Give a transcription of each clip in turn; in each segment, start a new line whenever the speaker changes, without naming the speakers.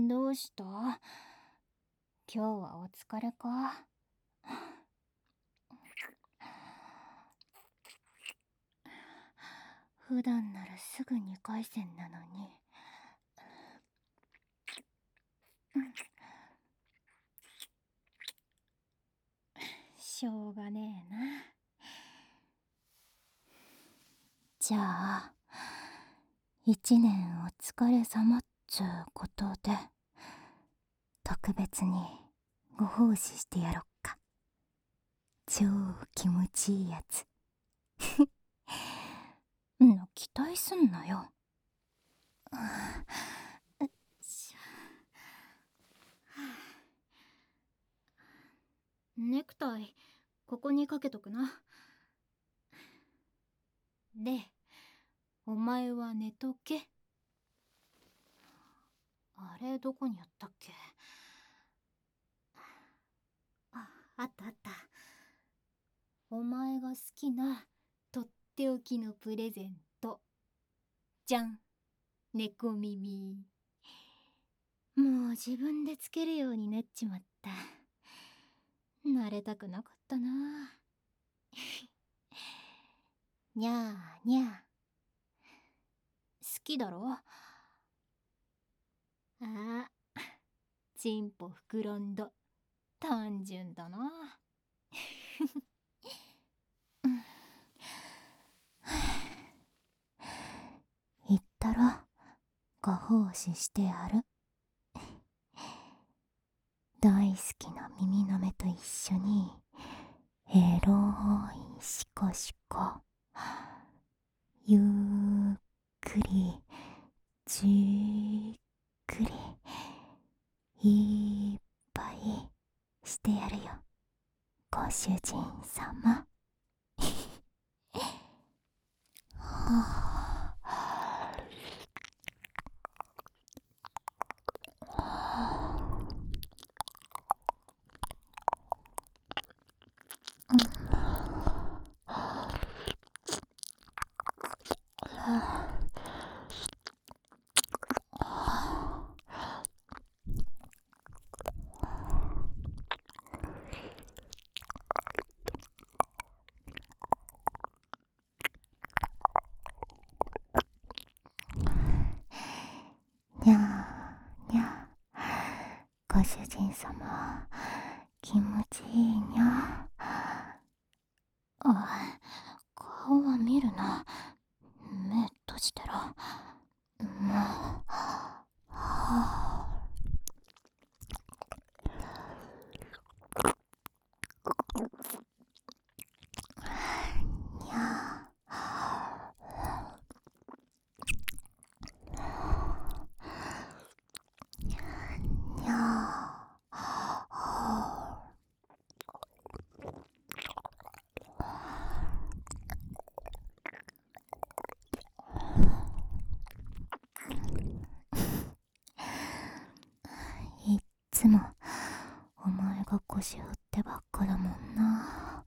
どうした？今日はお疲れか？普段ならすぐ2回戦なのに。しょうがねえな。じゃあ1年お疲れ様っつうことで特別にご奉仕してやろっか。超気持ちいいやつ。期待すんなよ。ネクタイここにかけとくな。で、お前は寝とけ。あれどこにあったっけ？あったあった。お前が好きなとっておきのプレゼント。じゃん、猫耳。もう自分でつけるようになっちまった。慣れたくなかったな。にゃーにゃー。好きだろ？チンポ膨らんだ。単純だな。言ったろ、ご奉仕してやる。大好きな耳の目と一緒にエロいシコシコ、ゆっくりじっくりいっぱいしてやるよ、ご主人様。はあ、にゃーにゃー、ご主人様気持ちいいにゃ。顔は見るな。目閉じてろ。もう、はあ、にゃーにゃー。いっつもお前が腰振ってばっかだもんな。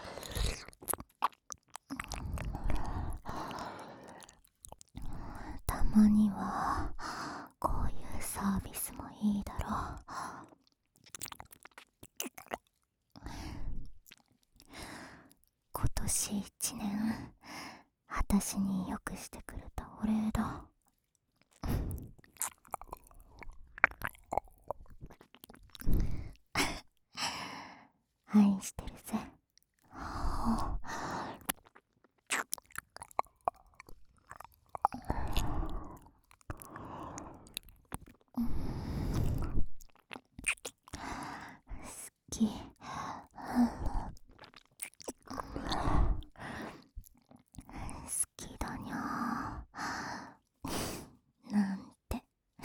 たまにはこういうサービスもいいだろう。今年1年あたしによくしてくれたお礼だ。愛してるぜ。好き。好きだにゃーなんて。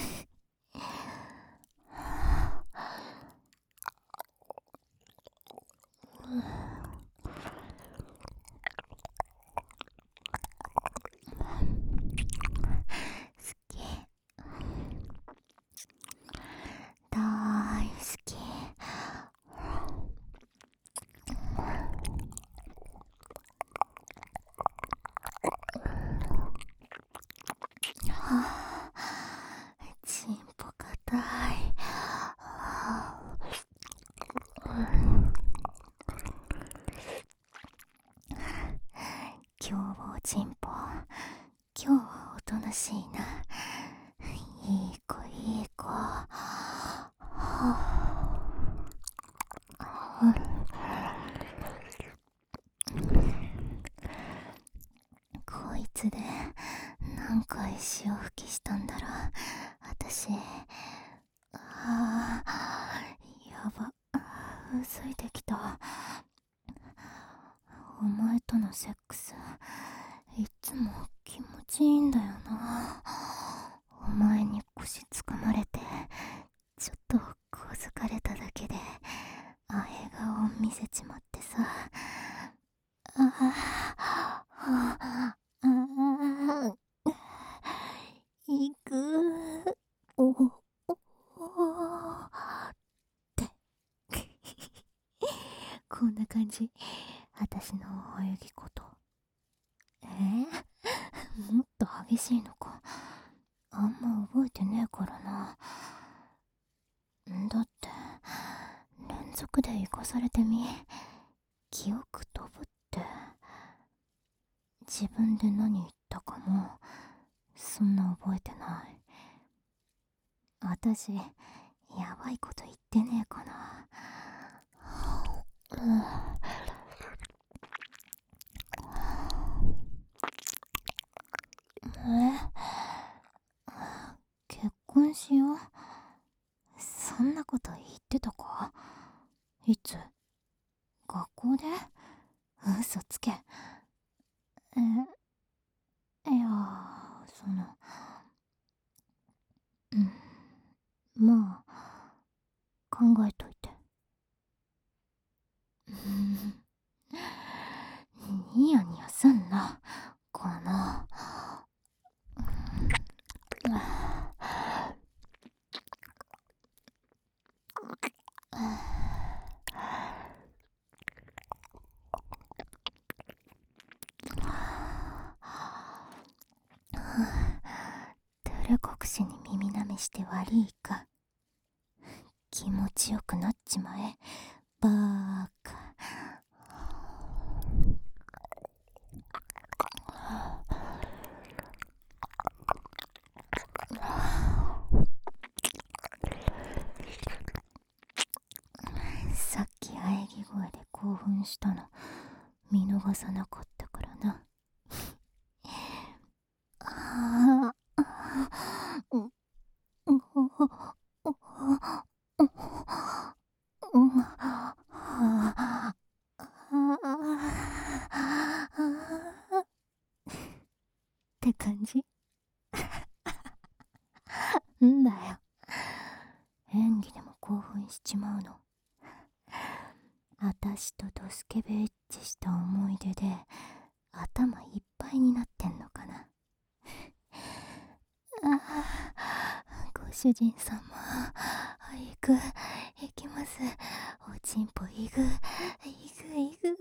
好き、大好き。はあ、チンポ硬い。 今日はおちんぽ、今日はおとなしいな。いい子いい子。はあ、こいつで何回潮吹きしたんだろう。私。ああ、やば。うずいてきた。お前とのセックス、いつも気持ちいいんだよな。お前に腰つかまれて、ちょっとこづかれただけで、あへ顔を見せちまってさ。ああ、ああ、いく、お、ってこんな感じ。私の泳ぎこと。もっと激しいのか。あんま覚えてねえからな。だって連続で行かされてみ、記憶飛ぶって。自分で何言ったかもそんな覚えてない。私やばいこと言ってねえかな。結婚しよう。そんなこと言ってたか。いつ？学校で？嘘つけ。いや、まあ考えといて。ニヤニヤすんな。この照れ隠しに耳なめして悪いか。気持ちよくなっちまえ、バーカ。さっき喘ぎ声で興奮したの見逃さなかったからな。ああ、って感じ。んだよ、演技でも興奮しちまうの。あたしとドスケベエッチした思い出で頭いっぱいになってんのかな。ご主人様、行く、行きます。おちんぽ行く、行く。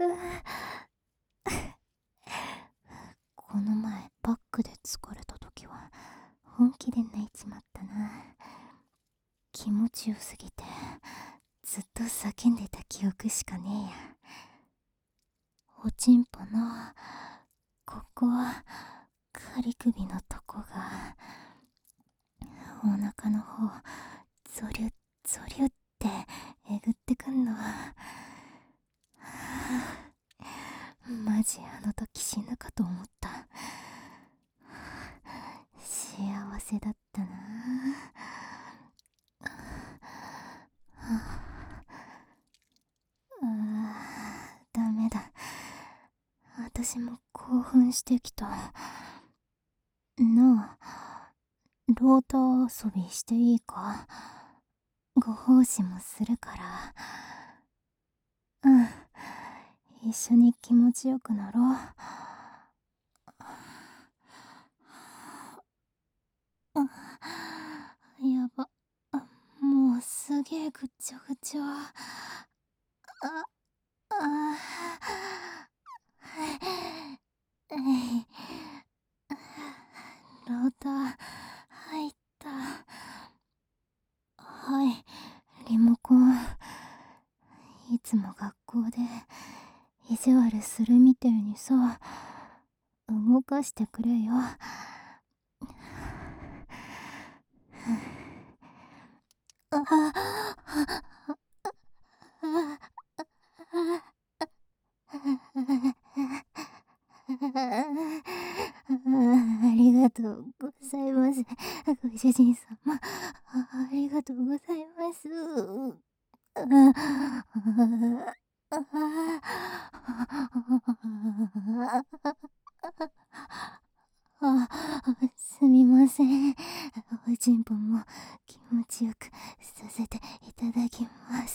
この前バックで疲れた時は本気で泣いちまったな。気持ちよすぎてずっと叫んでた記憶しかねえや。おちんぽのここ仮首のとこがお腹の方ゾリュッゾリュッってえぐってくんの。マジあの時死ぬかと思った。幸せだったな。ダメだ。私も興奮してきた。なあ、ローター遊びしていいか？ご奉仕もするから。一緒に気持ちよくなろう。やば。もうすげえぐっちょぐちょ。ローター入った。はい、リモコン。いつも学校で意地悪するみてえにさ、 動かしてくれよ。ありがとうございます。ご主人様、ありがとうございます。すみません。おちんぽも気持ちよくさせていただきます。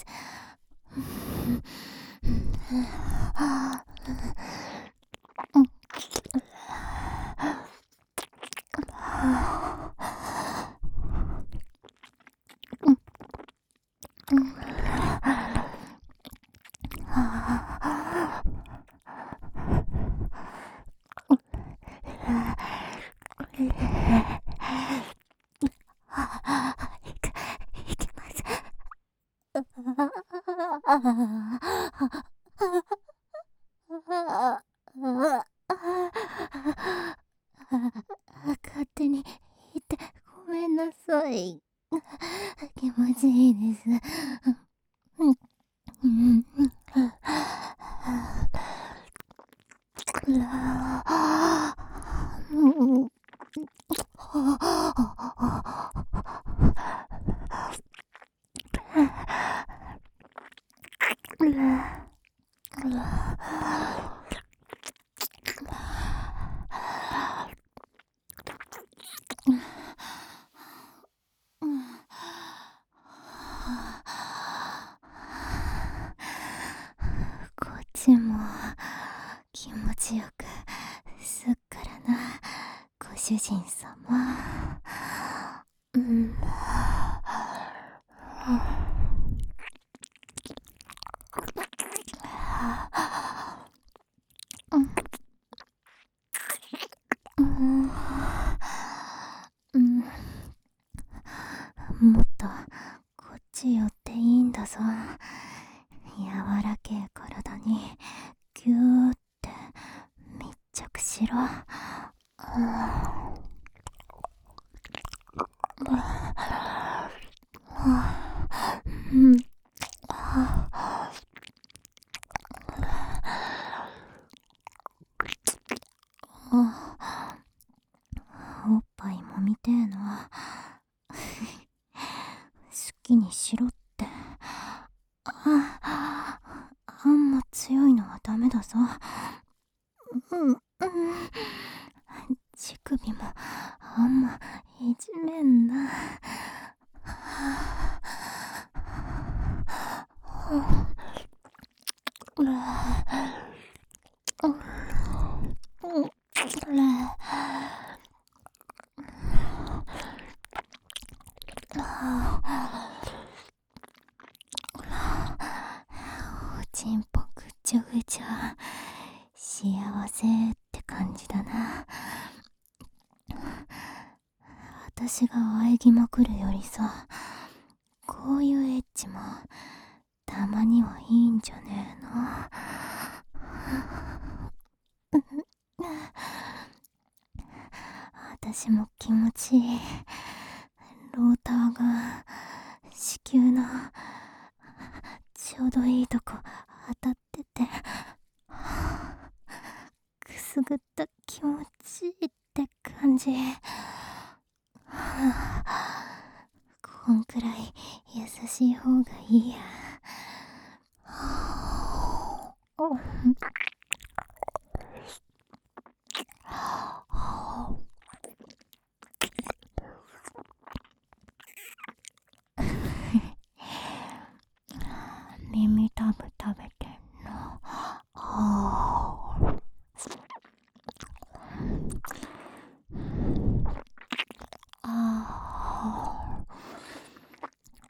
いきます。勝手に言ってごめんなさい。気持ちいいです。こっちも気持ちよくすっからな、ご主人様。もっとこっち寄っていいんだぞ。柔らけえ体にぎゅーって密着しろ。おっぱいもみてえな。好きにしろって。あんま強いのはダメだぞ。乳首もあんまいじめんな。おちんぽぐちゃぐちゃ、幸せって感じだな。私が喘ぎまくるよりさ、こういうエッチもたまにはいいんじゃねえの。私も気持ちいい。ローターが子宮のちょうどいいとこ当たってて、くすぐった気持ちいいって感じ。こんくらい優しい方がいいや。耳たぶ食べてんの。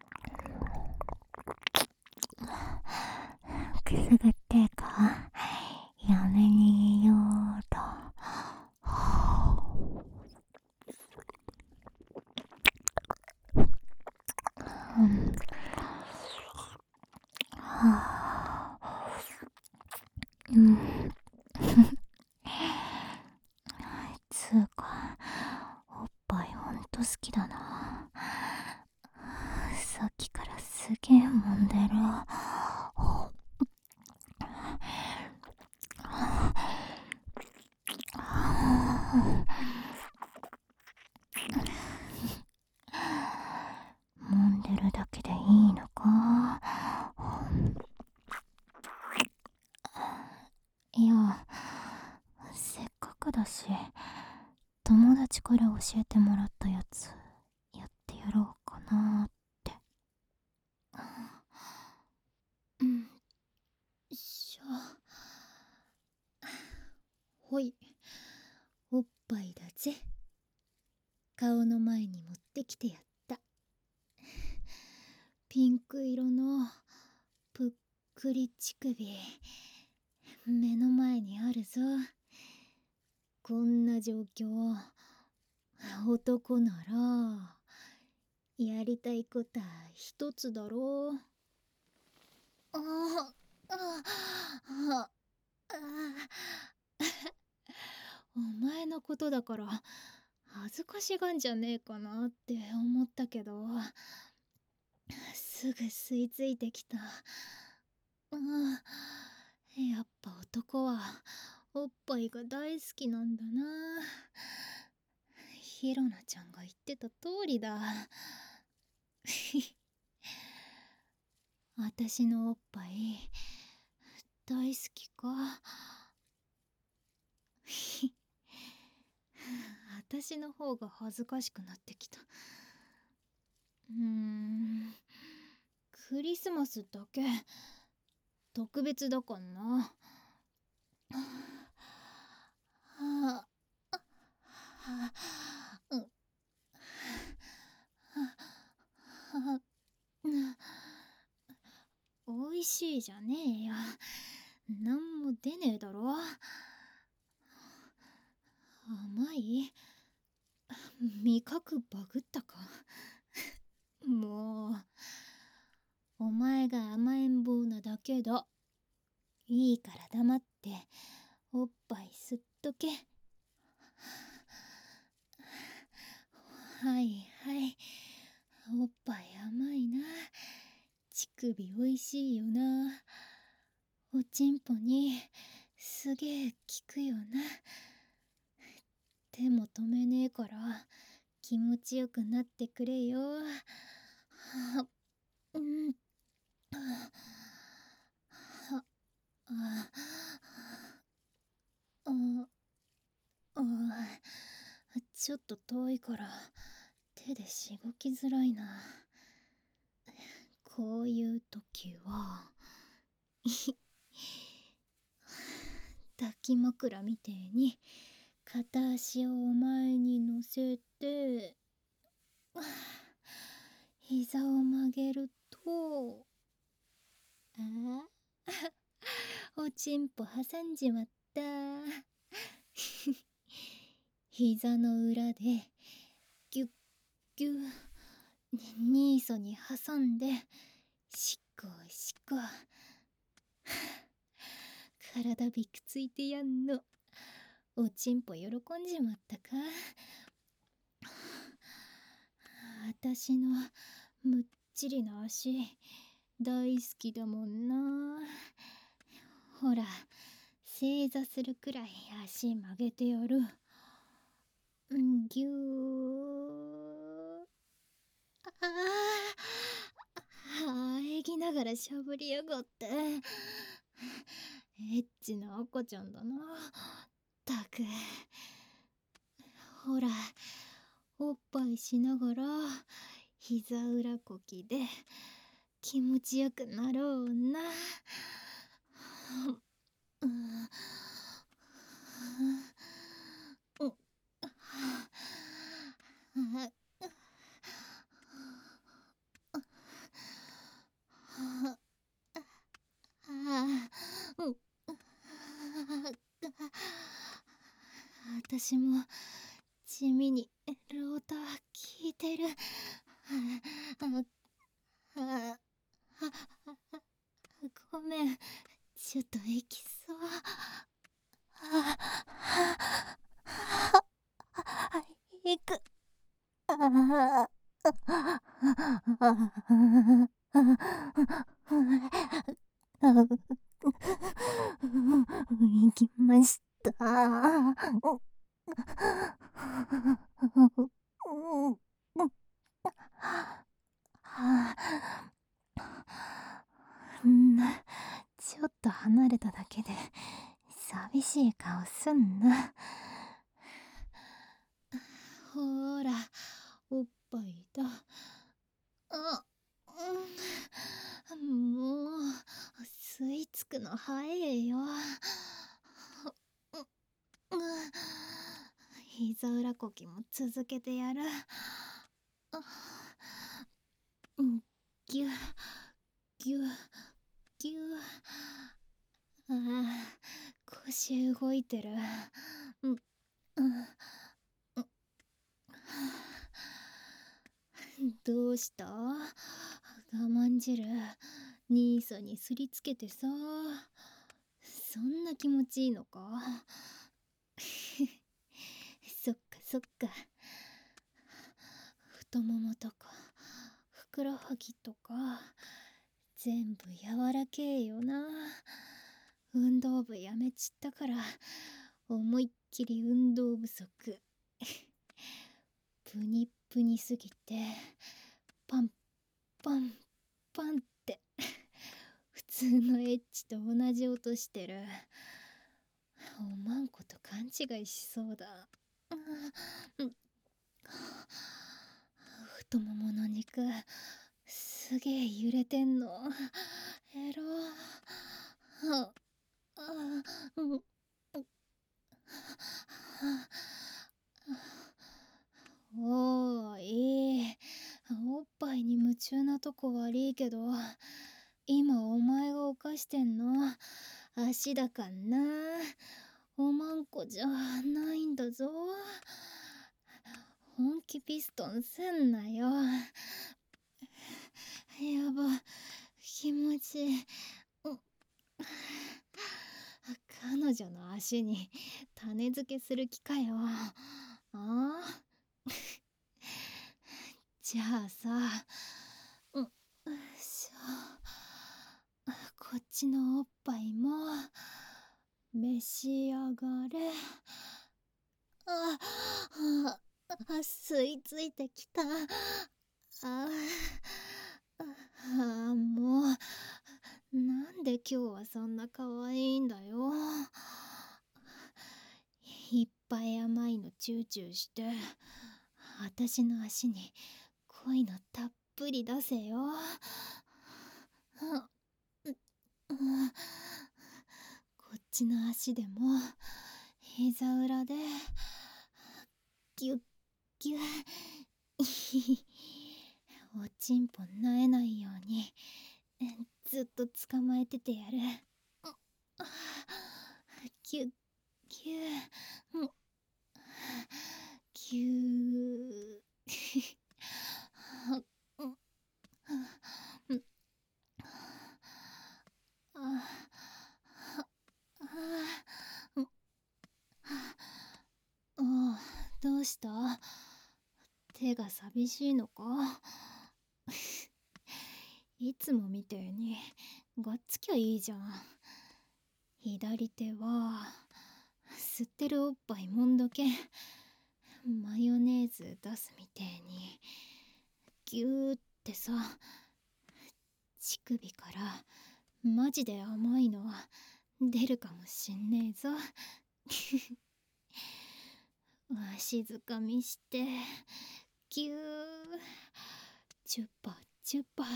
くすぐってえか。 つうか、おっぱいほんと好きだな。さっきからすげえ揉んでる。揉んでるだけでいいのか。いや、せっかくだし、友達から教えてもらったやつやってやろうかなって。うん、しょ。ほい、おっぱいだぜ。顔の前に持ってきてやった。ピンク色のぷっくり乳首、目の前にあるぞ。こんな状況、男ならやりたいことは一つだろう。あああお前のことだから恥ずかしがんじゃねえかなって思ったけど、すぐ吸い付いてきた。やっぱ男はおっぱいが大好きなんだな。ひろなちゃんが言ってた通りだ。私のおっぱい大好きか。私の方が恥ずかしくなってきた。クリスマスだけ特別だかんな。おいしいじゃねえよ。なんも出ねえだろ。甘い？味覚バグったか。もうお前が甘えん坊なだけだ。いいから黙っておっぱい吸っとけ。はいはい、おっぱい甘いな。乳首おいしいよな。おちんぽにすげえ効くよな。手も止めねえから気持ちよくなってくれよ。うん。ちょっと遠いから手でしごきづらいな。こういう時は抱き枕みてえに片足をお前に乗せて膝を曲げると、おちんぽ挟んじまった。膝の裏でギュッギュッニーソに挟んでしこしこ体びくついてやんの。おちんぽ喜んじまったか。私のむっちりな足大好きだもんな。ほら正座するくらい足曲げてやる。ぎゅー。えぎながらしゃぶりやがって。エッチな赤ちゃんだな。たく。ほらおっぱいしながら膝裏こきで気持ちよくなろうな。私も地味にロータ聞いてる。ごめん、ちょっとエキそう。 行きました。ちょっと離れただけで寂しい顔すんな。ほーら、おっぱいだ。もう吸い付くの早えよ。膝裏こきも続けてやる。ぎゅぎゅぎゅ。腰動いてる。どうした？我慢汁兄さんにすりつけてさ。そんな気持ちいいのか？そっかそっか。太ももとかふくらはぎとか全部柔らけえよな。運動部やめちったから思いっきり運動不足。プニプニすぎてパンパンパンって普通のエッチと同じ音してる。おまんこと勘違いしそうだ。太ももの肉すげえ揺れてんの。エロ。おーいい。おっぱいに夢中なとこ悪いけど、今お前が犯してんの足だかんな。おまんこじゃないんだぞ。本気ピストンすんなよ。やば、気持ちいい。彼女の足に種付けする気かよ。じゃあさ、こっちのおっぱいも召し上がれ。吸い付いてきた。もうなんで今日はそんな可愛いんだよ。いっぱい甘いのチューチューして私の足に恋のたっぷり出せよ。こっちの足でも膝裏でギュッギュッ。おちんぽなえないようにずっと捕まえててやる。ギュッギュッギュッ。どうした？手が寂しいのか？いつもみてえにがっつきゃいいじゃん。左手は吸ってるおっぱいもんどけマヨネーズ出すみてえにギューってさ。乳首からマジで甘いの出るかもしんねえぞ。静かみしてギューチュッパチュッパ。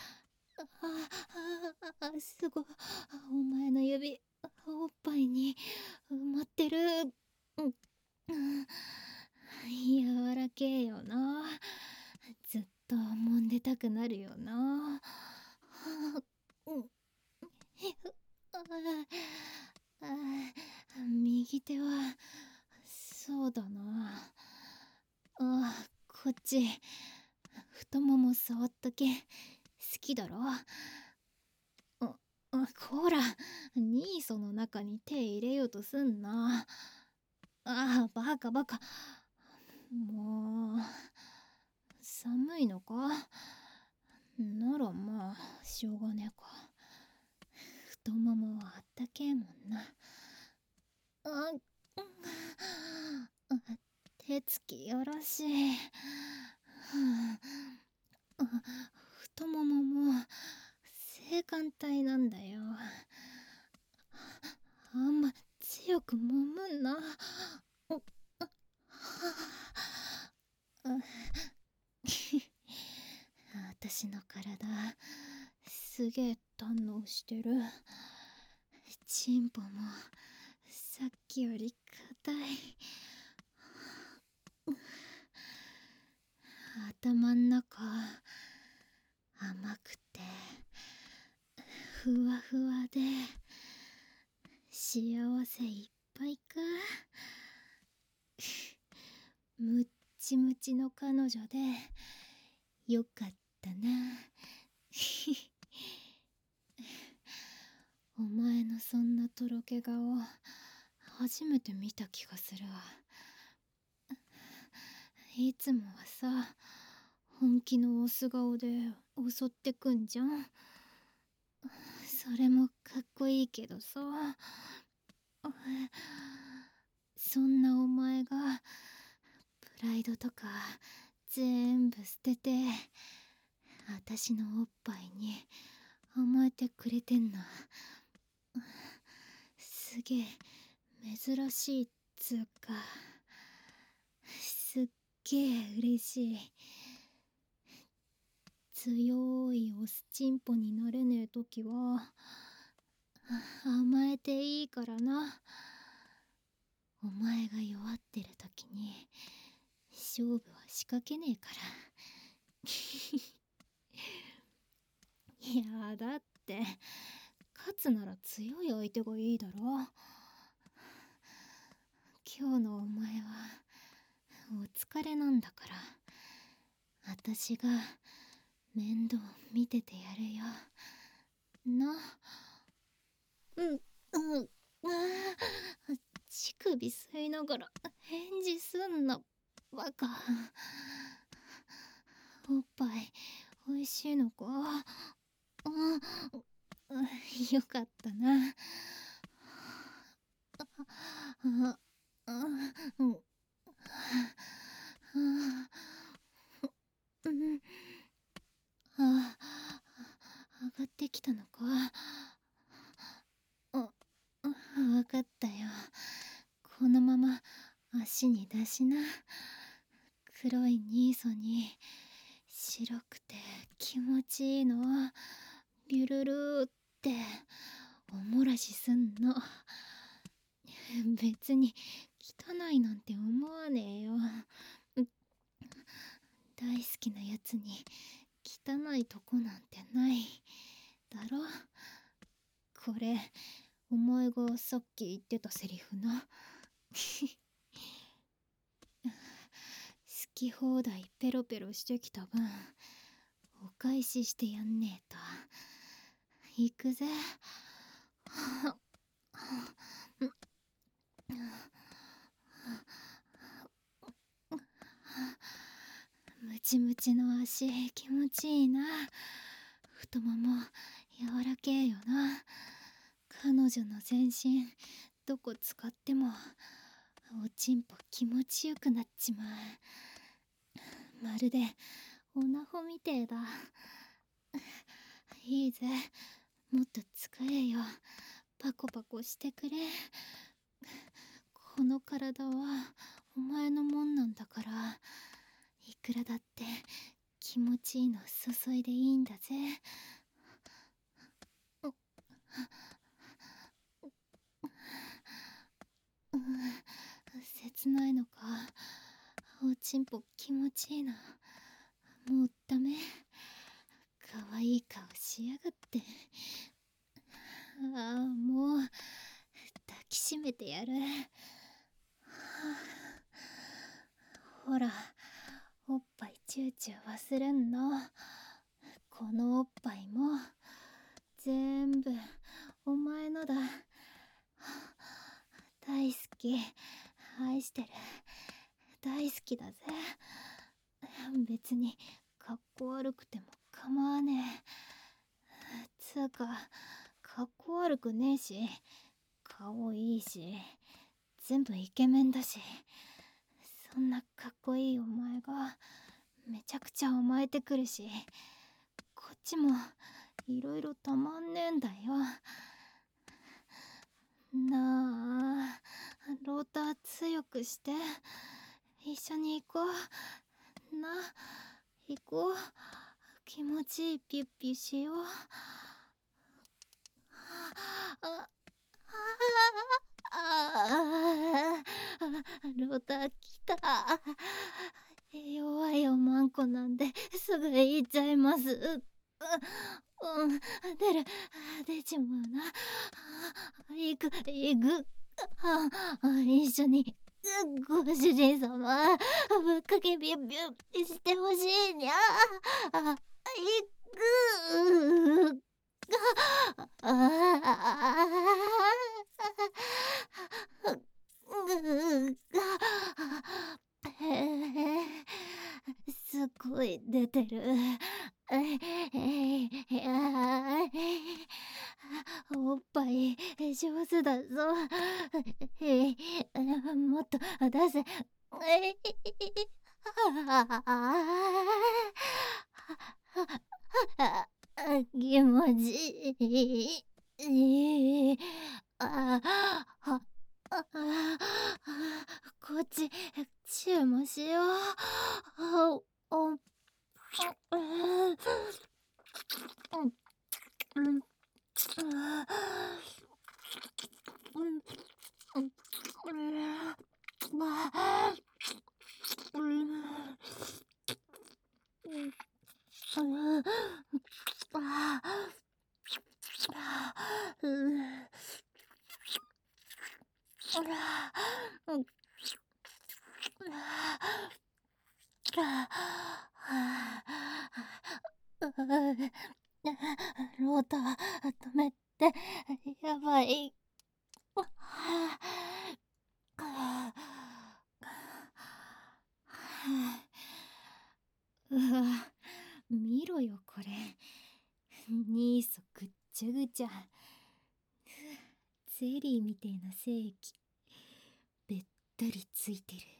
すごい。お前の指おっぱいに埋まってる。柔らけえよな。ずっと揉んでたくなるよな。右手はそうだな。こっち太もも触っとけ。好きだろ。こら、ニーソの中に手入れようとすんな。バカバカ。もう寒いのか？ ならまあしょうがねえか。太ももはあったけえもんな。あ、手つきよろしい。太ももも性感帯なんだよ。あんま強く揉むな。私の体すげえ堪能してる。チンポもさっきより硬い。頭ん中甘くてふわふわで幸せいっぱいか。むっちむちの彼女でよかったな。お前のそんなとろけ顔初めて見た気がするわ。いつもはさ、本気のオス顔で襲ってくんじゃん。それもかっこいいけどさ、そんなお前がプライドとか全部捨てて私のおっぱいに甘えてくれてんの。すげえ珍しいっつうか、すっげえ嬉しい。強いオスチンポになれねえときは甘えていいからな。お前が弱ってるときに勝負は仕掛けねえから。いやだって勝つなら強い相手がいいだろ。今日のお前はお疲れなんだから、私が面倒見ててやるよな。乳首吸いながら返事すんなバカ。おっぱいおいしいのか。よかったな。上がってきたのか。わかったよ。このまま足に出しな。黒いニーソに白くて気持ちいいの。ビュルルーっておもらしすんの。別に汚いなんて思わねえよ。大好きなやつに汚いとこなんてないだろ。これお前がさっき言ってたセリフな。好き放題ペロペロしてきた分お返ししてやんねえと。行くぜ。ムチムチの足気持ちいいな。太もも柔らけえよな。彼女の全身どこ使ってもおちんぽ気持ちよくなっちまう。まるでオナホみてえだ。いいぜ、もっと使えよ。パコパコしてくれ。この体はお前のもんなんだから、いくらだって気持ちいいの注いでいいんだぜ。切ないのか。おちんぽ気持ちいいな。もうダメ。かわいい顔しやがって。ああ、もう抱きしめてやる。ほら、おっぱいチューチュー忘れんの。このおっぱいも全部お前のだ。大好き、愛してる、大好きだぜ。別にかっこ悪くても構わねえ。つうか、かっこ悪くねえし、顔いいし、全部イケメンだし、そんなかっこいいお前がめちゃくちゃ甘えてくるし、こっちもいろいろたまんねえんだよ。なあ、ローター強くして、一緒に行こう。な、行こう。気持ちいいピュッピュしよう。あ、ローター来た。弱いおまんこなんですぐ行っちゃいます。出ちまうな。行く。一緒にご主人様ぶっかけビュッビュッしてほしいにゃ。行く。すごい出てる。おっぱい上手だぞ。もっと出せ。気持ちいい。こっちチューもしよう。ローター止めて。やばい。うわ、見ろよこれ。ニーソぐっちゃぐちゃ。ゼリーみてえな精液べったりついてる。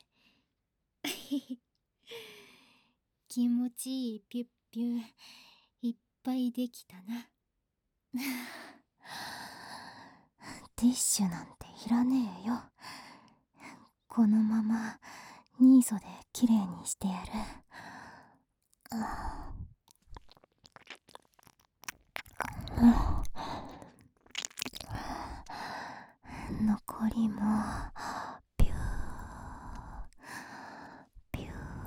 気持ちいいピュッピュいっぱいできたな。ティッシュなんていらねえよ。このままニーソできれいにしてやる。残りもピューピュ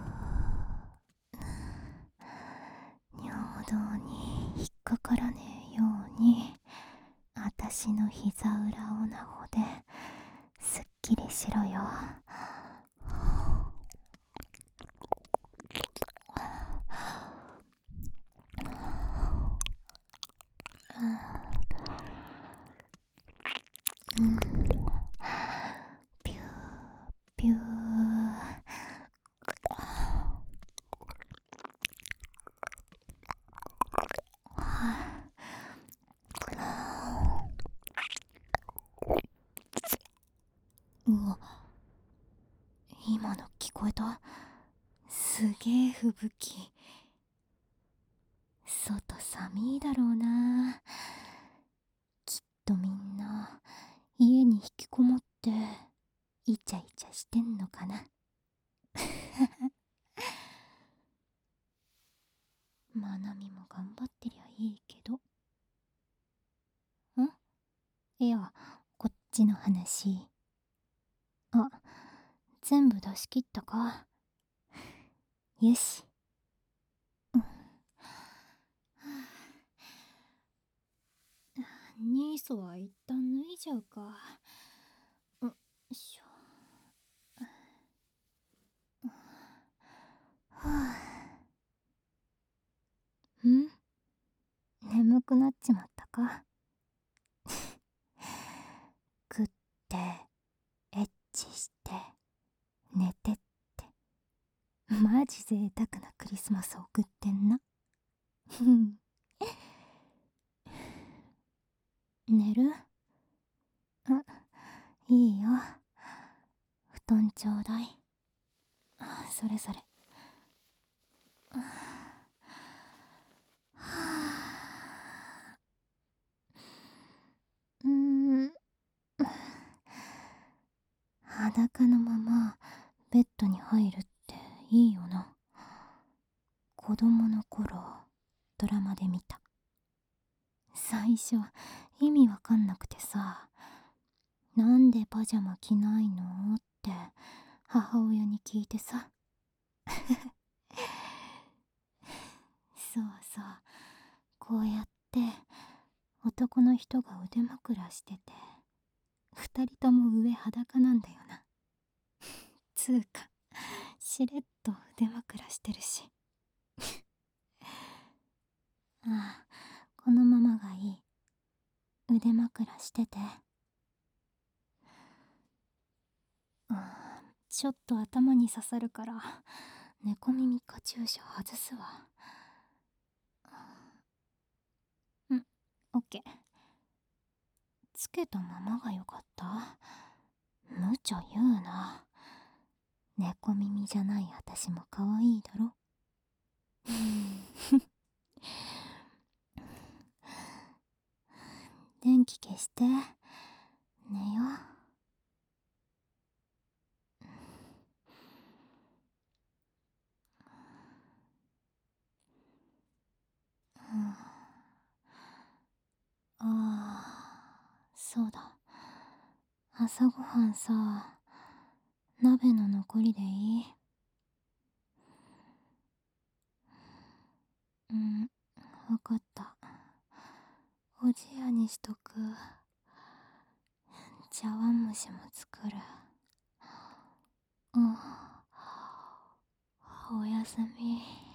ー。尿道に引っかからねえようにあたしの膝裏をなほですっきりしろよ。ピューピュー。うわ、今の聞こえた？すげえ吹雪。外寒いだろうな。きっとみんな家に引きこもってイチャイチャしてんのかな。まなみも頑張ってりゃいいけど。いや、こっちの話。あ、全部出し切ったか。よし。ニーソは一旦脱いじゃうか。よいしょ。眠くなっちまったか。食ってエッチして寝てって、マジ贅沢なクリスマス送ってんな。 寝る？いいよ。布団ちょうだい。それそれ。うーん。裸のままベッドに入るっていいよな。子供の頃ドラマで見た。最初意味わかんなくてさ、なんでパジャマ着ないのって母親に聞いてさ。そうそう、こうやって男の人が腕枕してて二人とも上裸なんだよな。つうかしれっと腕枕してるし。ああ、このままがいい。腕枕してて。ちょっと頭に刺さるから猫耳カチューシャ外すわ。オッケー。つけたままがよかった？無茶言うな。猫耳じゃない私も可愛いだろ。電気消して寝よそうだ。朝ごはんさ、鍋の残りでいい？わかった。おじやにしとく。茶碗蒸しも作る。おやすみ。